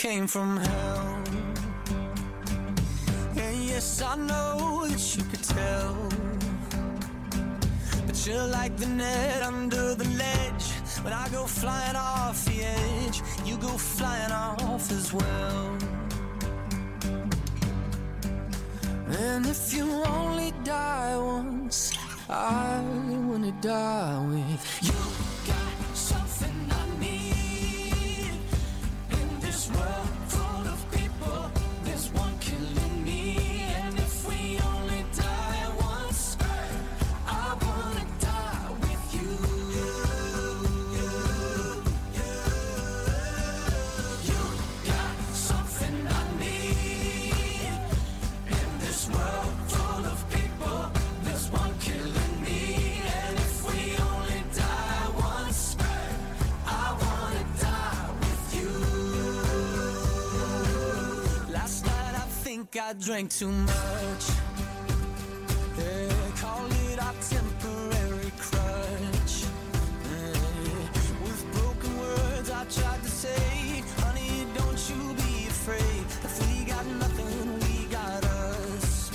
came from hell. And yes, I know that you could tell, but you're like the net under the ledge. When I go flying off the edge, you go flying off as well. And if you only die once, I wanna die with you. Got something I need in this world full of people. There's one killing me, and if we only die once, I wanna die with you. You got something I need in this world full of people. There's one killing me, and if we only die once, I wanna die with you. Last night I think I drank too much. Yeah, call it our temporary crutch. With broken words I tried to say, honey, don't you be afraid. If we got nothing, we got us.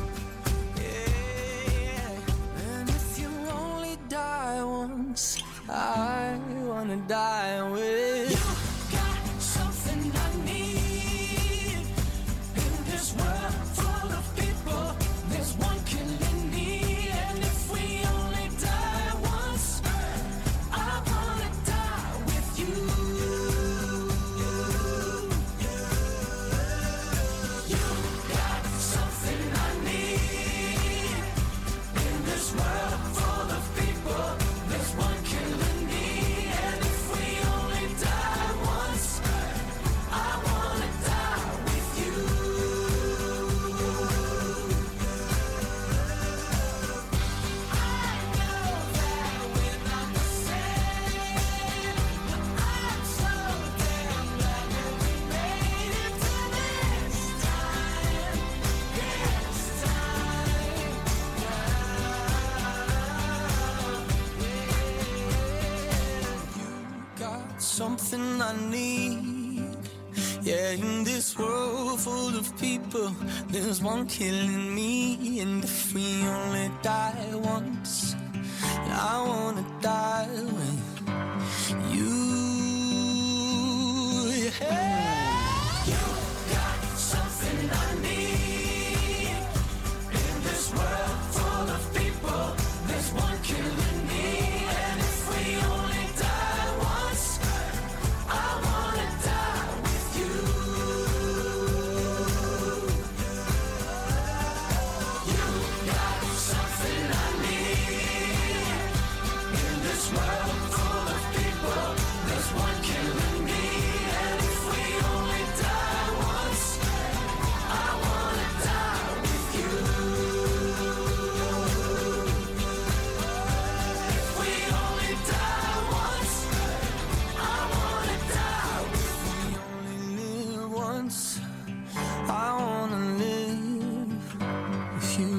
Yeah, and if you only die once, I wanna die with you. Got something I need in this world full of people. There's one killing me, and if we only die once, I wanna die with you. You got something I need in this world full of people. There's one killing me, and if we only die once, I wanna die with you. I know that we're not the same, but I'm so damn glad that we made it to this time. You got something I need. Yeah, in this world full of people, there's one killing me, and if we only die once, I wanna die with you. Yeah. You got something I need in this world full of people. There's one killing me, and if we only die once, I wanna die with you. You got something I need in this world full of people. There's one killing me, and if we only die once, I wanna die with you. If we only die once, I wanna die with you. We only live once, I wanna live with you.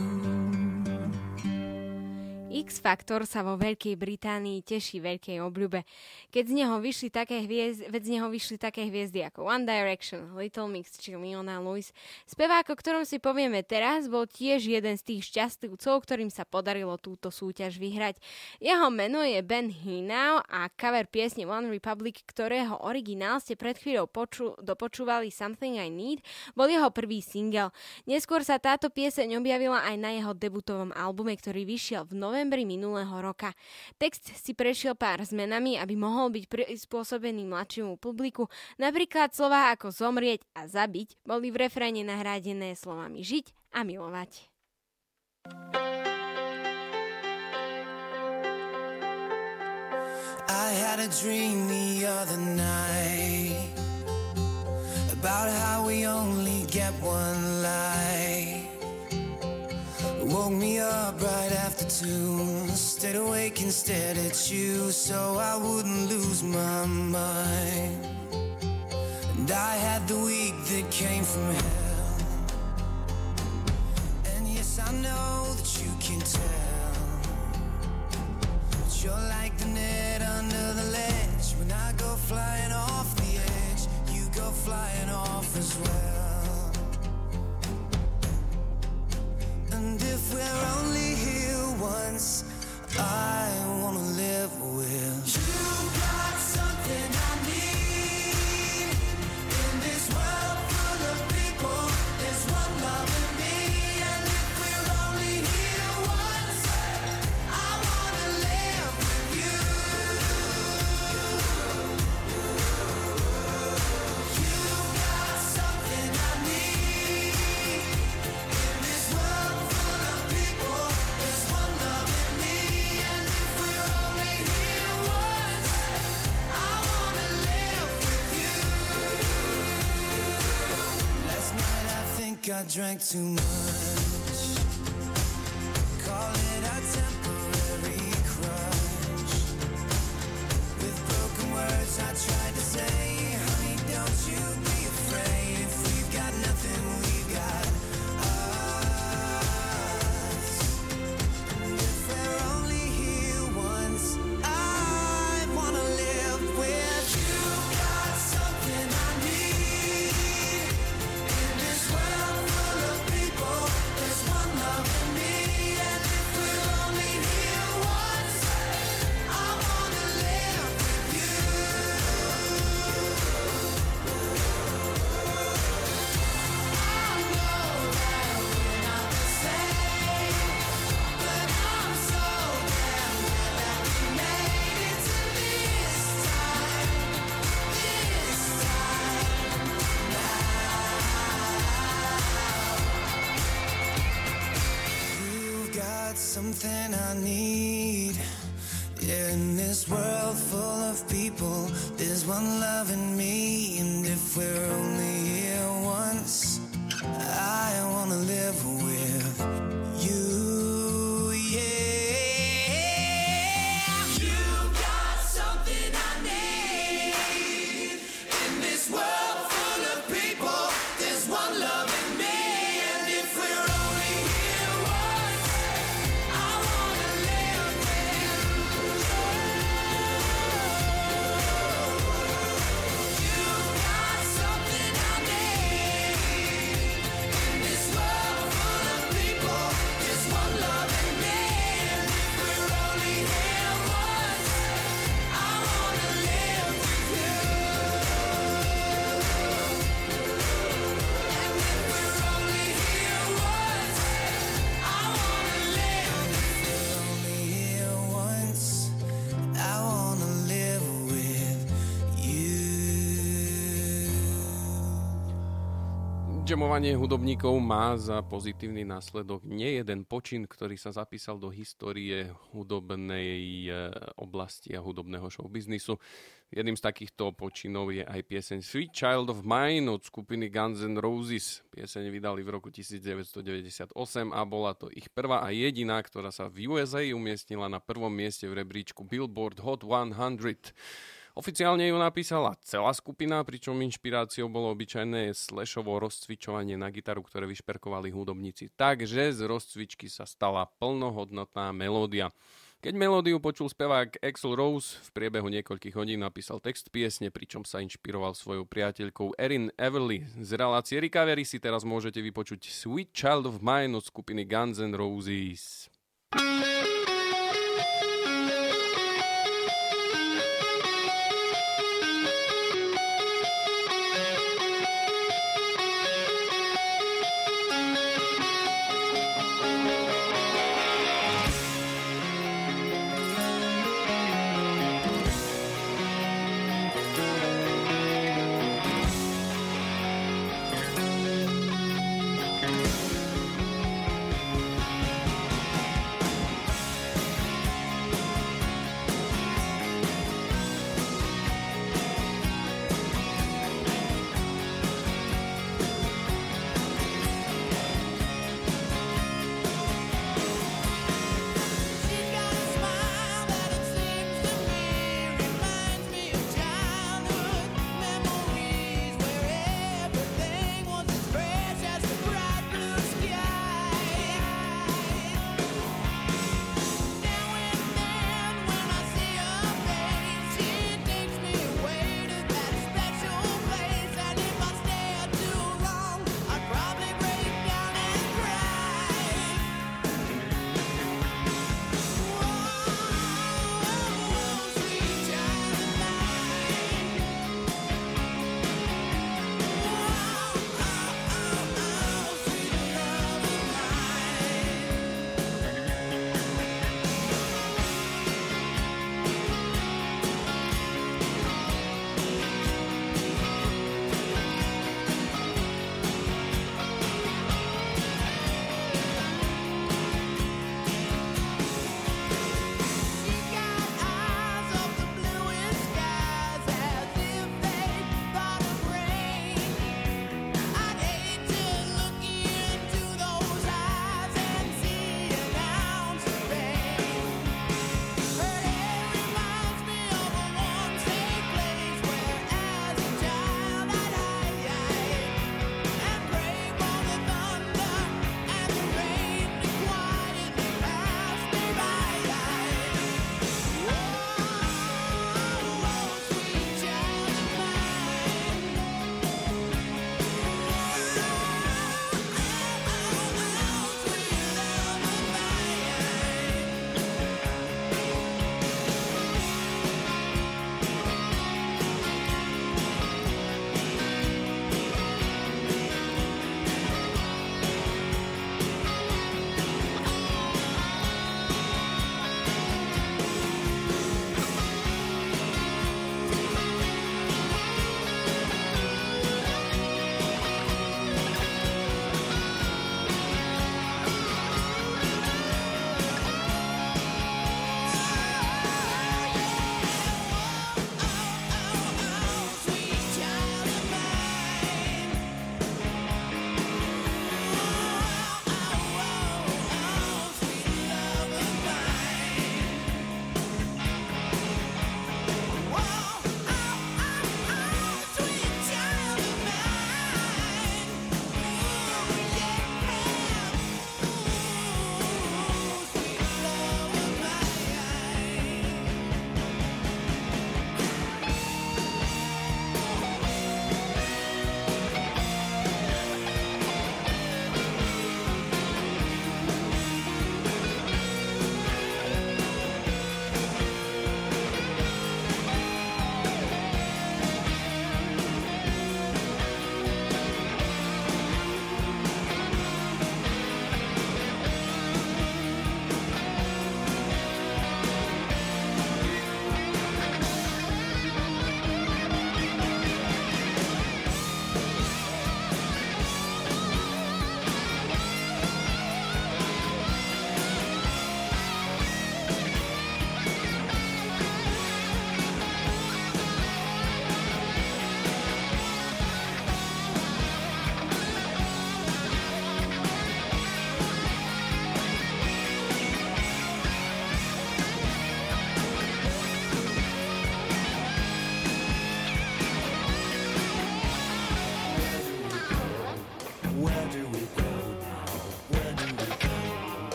X-Factor sa vo Veľkej Británii teší veľkej obľube. Keď z neho vyšli také hviezdy ako One Direction, Little Mix či Leona Lewis. Spevák, o ktorom si povieme teraz, bol tiež jeden z tých šťastlivcov, ktorým sa podarilo túto súťaž vyhrať. Jeho meno je Ben Hinau a cover piesne One Republic, ktorého originál ste pred chvíľou dopočúvali Something I Need, bol jeho prvý single. Neskôr sa táto pieseň objavila aj na jeho debutovom albume, ktorý vyšiel v novembri minulého roka. Text si prešiel pár zmenami, aby mohol byť prispôsobený mladšiemu publiku. Napríklad slová ako zomrieť a zabiť boli v refréne nahradené slovami žiť a milovať. I had a dream the other night about how we only get one life. Woke me up right after 2, stayed awake and stared at you so I wouldn't lose my mind. And I had the week that came from hell, and yes, I know that you can tell, but you're like the net under the ledge. When I go flying off the edge, you go flying off as well. And if we're only here once, I wanna live with you. Got something I need in this world full of people. There's one love in me, and if we're only here once, I wanna live with you. You got something I need in this world full of people. There's one love in me, and if we're only here once, I wanna live with you. Last night I think I drank too much. Call it a temporary crush. With broken words I tried to say, honey, don't you be afraid. If we've got nothing, we've got us. And if we're only here once, I wanna live with you. Got something I need in this world full of people. There's one love in me, and if we're only here once, I wanna live with you. I know that we're not the same, but I'm so damn glad that we made it to this time now. You've got something I need in this world full of people. There's one love in me, and if we're only here once, I wanna live with you. Yeah, you got something I need in this world full of people. There's one love in me, and if we're only here once, I wanna live with you. You got something I need in this world full of people. There's one love in me, and if we're only here once, I wanna live with you. And if we're only here once, I wanna live. If we're only here once, I wanna live with you. Jamovanie hudobníkov má za pozitívny následok nie jeden počin, ktorý sa zapísal do histórie hudobnej oblasti a hudobného showbiznisu. Jedným z takýchto počinov je aj pieseň Sweet Child of Mine od skupiny Guns N' Roses. Pieseň vydali v roku 1998 a bola to ich prvá a jediná, ktorá sa v USA umiestnila na prvom mieste v rebríčku Billboard Hot 100. Oficiálne ju napísala celá skupina, pričom inšpiráciou bolo obyčajné slashovo rozcvičovanie na gitaru, ktoré vyšperkovali hudobníci. Takže z rozcvičky sa stala plnohodnotná melódia. Keď melódiu počul spevák Axl Rose, v priebehu niekoľkých hodín napísal text piesne, pričom sa inšpiroval svojou priateľkou Erin Everly. Z relácie Recovery si teraz môžete vypočuť Sweet Child of Mine od skupiny Guns N' Roses.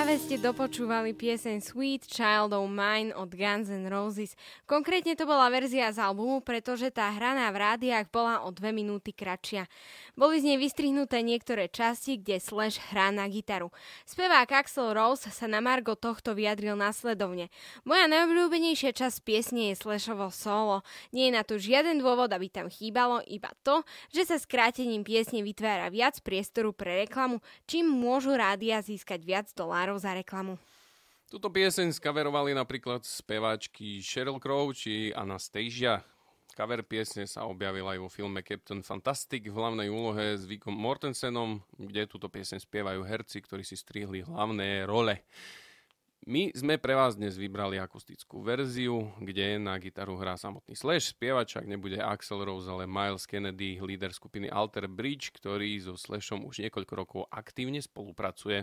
Práve ste dopočúvali pieseň Sweet Child of Mine od Guns N' Roses. Konkrétne to bola verzia z albumu, pretože tá hraná v rádiách bola o 2 minúty kratšia. Boli z nej vystrihnuté niektoré časti, kde Slash hrá na gitaru. Spevák Axl Rose sa na margo tohto vyjadril nasledovne. Moja najobľúbenejšia časť piesne je Slashovo solo. Nie je na to žiaden dôvod, aby tam chýbalo, iba to, že sa skrátením piesne vytvára viac priestoru pre reklamu, čím môžu rádia získať viac dolárov za reklamu. Tuto pieseň skaverovali napríklad speváčky Sheryl Crow či Anastasia. Cover piesne sa objavila aj vo filme Captain Fantastic v hlavnej úlohe s Viggom Mortensenom, kde túto pieseň spievajú herci, ktorí si strihli hlavné role. My sme pre vás dnes vybrali akustickú verziu, kde na gitaru hrá samotný Slash. Spievač však nebude Axl Rose, ale Miles Kennedy, líder skupiny Alter Bridge, ktorý so Slashom už niekoľko rokov aktívne spolupracuje.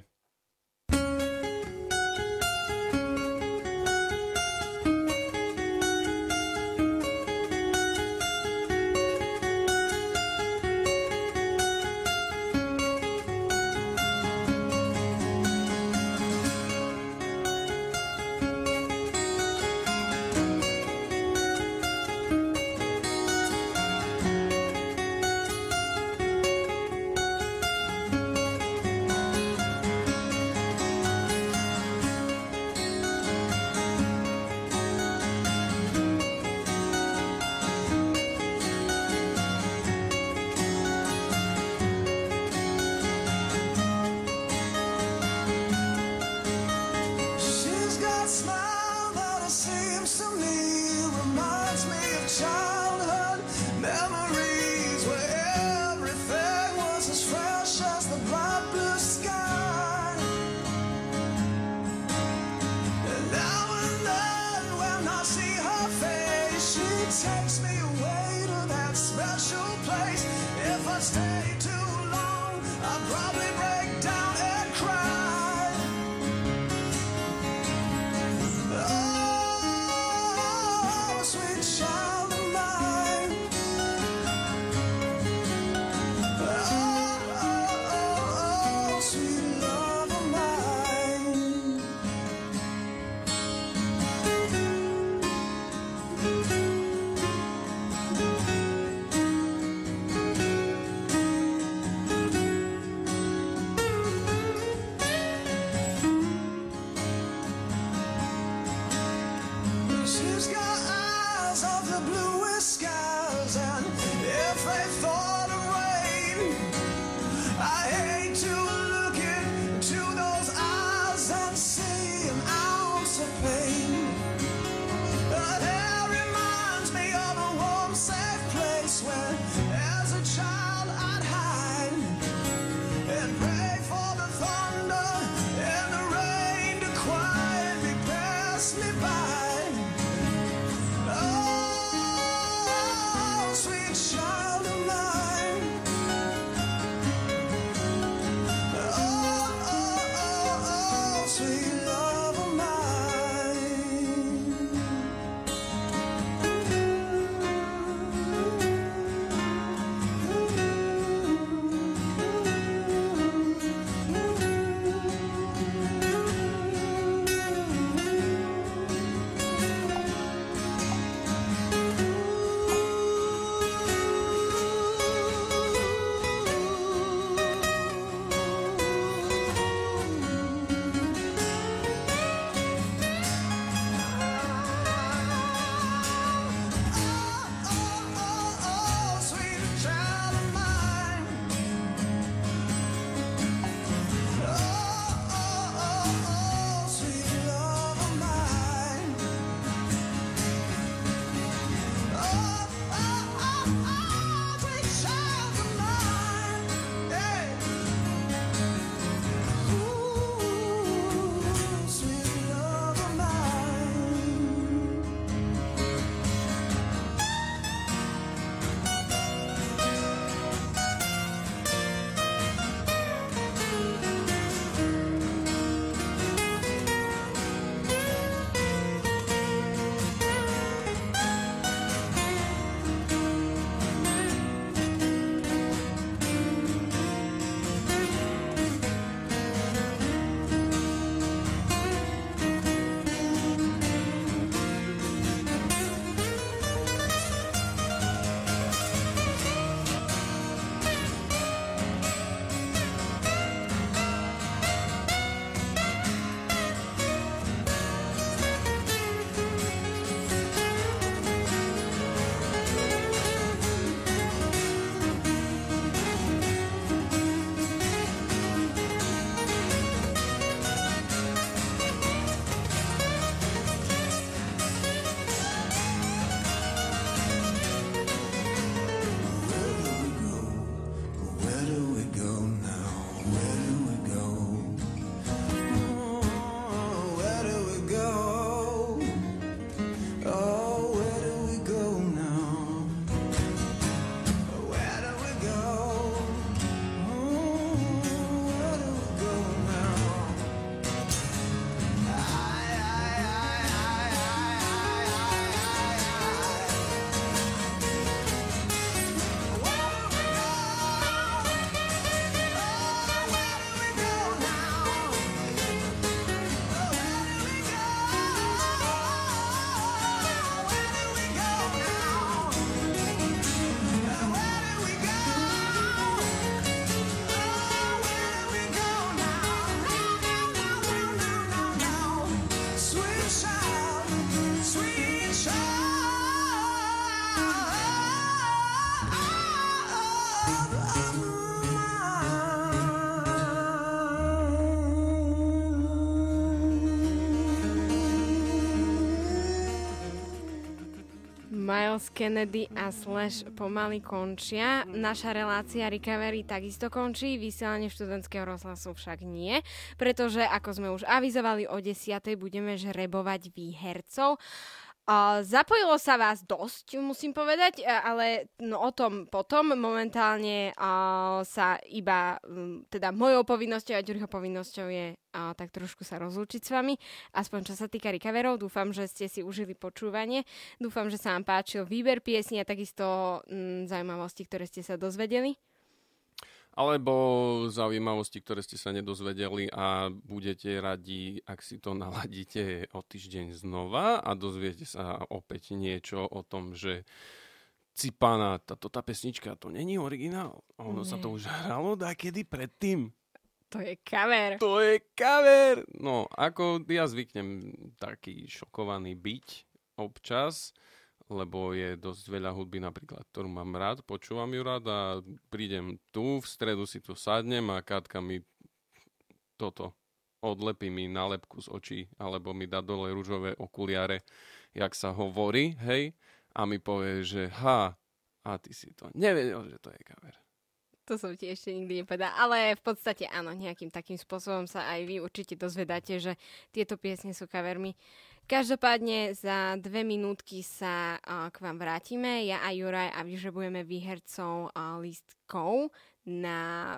Miles Kennedy a Slash pomaly končia. Naša relácia Recovery takisto končí, vysielanie študentského rozhlasu však nie, pretože ako sme už avizovali, o 10:00 budeme žrebovať výhercov. Zapojilo sa vás dosť, musím povedať, ale o tom potom. Momentálne sa iba, teda mojou povinnosťou a Ďuriho povinnosťou je tak trošku sa rozlúčiť s vami, aspoň čo sa týka recoverov. Dúfam, že ste si užili počúvanie. Dúfam, že sa vám páčil výber piesni a takisto zaujímavosti, ktoré ste sa dozvedeli. Alebo zaujímavosti, ktoré ste sa nedozvedeli a budete radi, ak si to naladíte o týždeň znova a dozviete sa opäť niečo o tom, že Cipana, tá pesnička, to není originál. Ono sa to už hralo dakedy predtým. To je cover. To je cover. No, ako ja zvyknem taký šokovaný byť občas, lebo je dosť veľa hudby napríklad, ktorú mám rád, počúvam ju rád a prídem tu, v stredu si tu sadnem a Katka mi toto odlepí mi nálepku z očí, alebo mi dá dole ružové okuliare, jak sa hovorí, hej, a mi povie, že a ty si to nevedel, že to je cover. To som ti ešte nikdy nepovedala, ale v podstate áno, nejakým takým spôsobom sa aj vy určite dozvedáte, že tieto piesne sú covermi. Každopádne za 2 minútky sa k vám vrátime, ja a Juraj, a vyžrebujeme výhercov lístkov na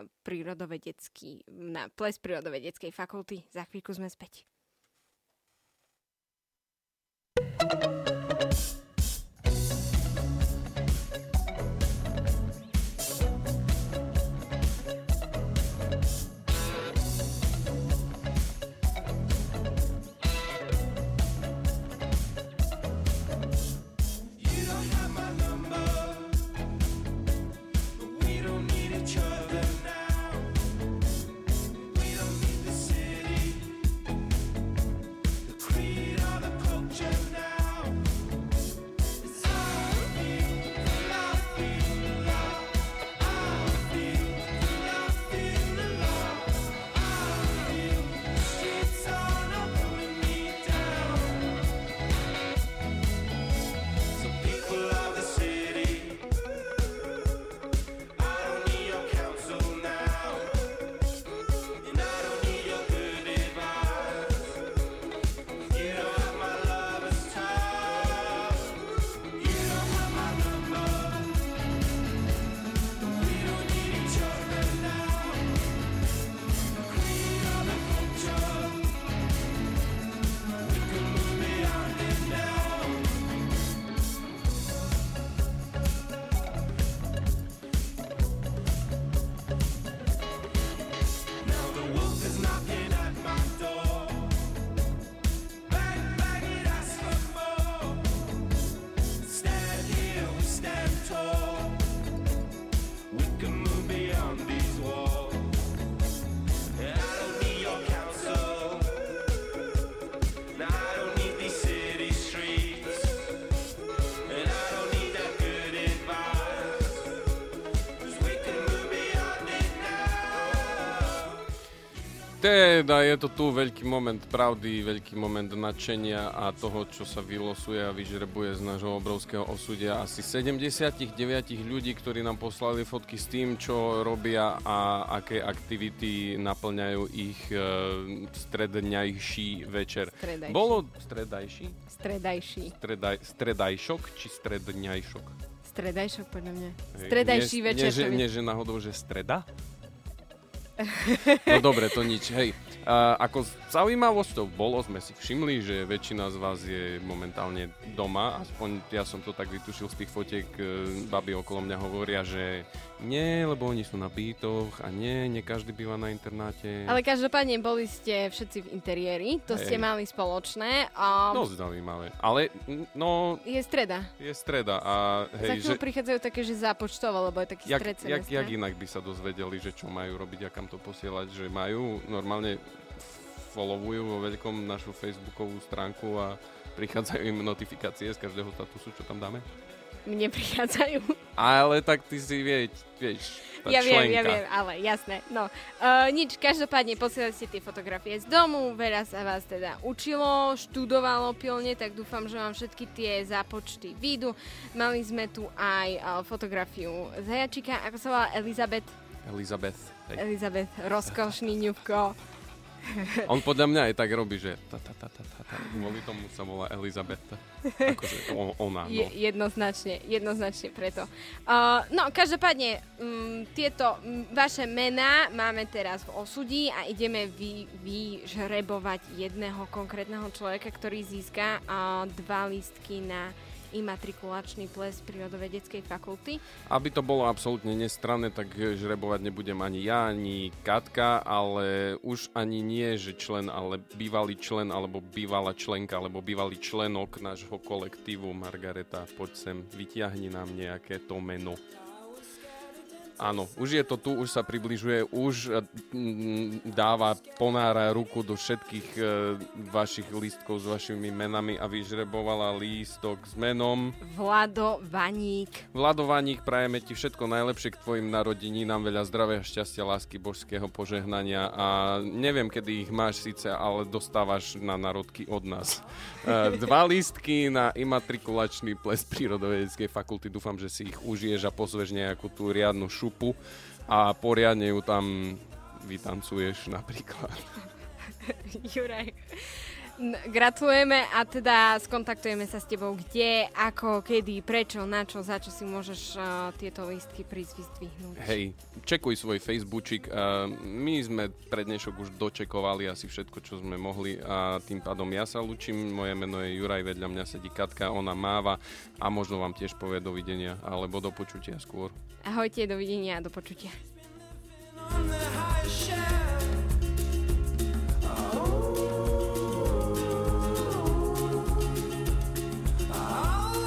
ples prírodovedeckej fakulty. Za chvíľku sme späť. Teda je to tu veľký moment pravdy, veľký moment nadšenia a toho, čo sa vylosuje a vyžrebuje z nášho obrovského osudia asi 79 ľudí, ktorí nám poslali fotky s tým, čo robia a aké aktivity naplňajú ich stredňajší večer. Stredajší. Bolo stredajší? Stredajšok či stredňajšok? Stredajšok podľa mňa. Stredajší večer. Nie, že náhodou, že streda? No dobre, to nič. Hej, ako zaujímavosťou bolo, sme si všimli, že väčšina z vás je momentálne doma, aspoň ja som to tak vytušil z tých fotiek, baby okolo mňa hovoria, že nie, lebo oni sú na bytoch a nie každý býva na internáte. Ale každopádne boli ste všetci v interiéri, to ste mali spoločné. Dosť zaujímavé, ale no... Je streda. A hej, za chvíľu prichádzajú také, že zápočtovo, lebo je taký stred semestra. Jak inak by sa dozvedeli, že čo majú robiť a kam to posielať, že majú normálne followujú vo veľkom našu facebookovú stránku a prichádzajú im notifikácie z každého statusu, čo tam dáme? mne prichádzajú. Ale tak ty si vieš, tá Ja členka. viem, ale jasné. No, nič, každopádne posielajte tie fotografie z domu, veľa sa vás teda učilo, študovalo pilne, tak dúfam, že vám všetky tie zápočty výjdu. Mali sme tu aj fotografiu zajačika, ako sa volá Elizabeth. Hej. Elizabeth, rozkošný ňubko. On podľa mňa aj tak robí, že kvôli tomu sa volá Elizabeth. Akože ona, no. Jednoznačne preto. No, každopádne, tieto vaše mená máme teraz v osudí a ideme vyžrebovať jedného konkrétneho človeka, ktorý získa 2 lístky na imatrikulačný ples prírodovedeckej fakulty. Aby to bolo absolútne nestranné, tak žrebovať nebudem ani ja, ani Katka, ale už ani nie, že člen, ale bývalý člen, alebo bývalá členka, alebo bývalý členok nášho kolektívu. Margareta, poď sem, vytiahni nám nejaké to meno. Áno, už je to tu, už sa približuje, už dáva, ponára ruku do všetkých vašich lístkov s vašimi menami a vyžrebovala lístok s menom Vlado Vaník. Vlado Vaník, prajeme ti všetko najlepšie k tvojim narodeninám, veľa zdravia, šťastia, lásky, božského požehnania a neviem, kedy ich máš síce, ale dostávaš na narodky od nás. 2 lístky na imatrikulačný ples prírodovedeckej fakulty, dúfam, že si ich užiješ a pozveš nejakú tú riadnu šupu a poriadne ju tam vytancuješ napríklad. Juraj, gratulujeme a teda skontaktujeme sa s tebou kde, ako, kedy, prečo, na čo, za čo si môžeš tieto lístky prísť vyzdvihnúť. Hej, čekuj svoj Facebookčik. My sme pre dnešok už dočekovali asi všetko, čo sme mohli a tým pádom ja sa lúčim. Moje meno je Juraj, vedľa mňa sedí Katka, ona máva a možno vám tiež povie dovidenia alebo do počutia skôr. Ahojte, dovidenia a do počutia. On the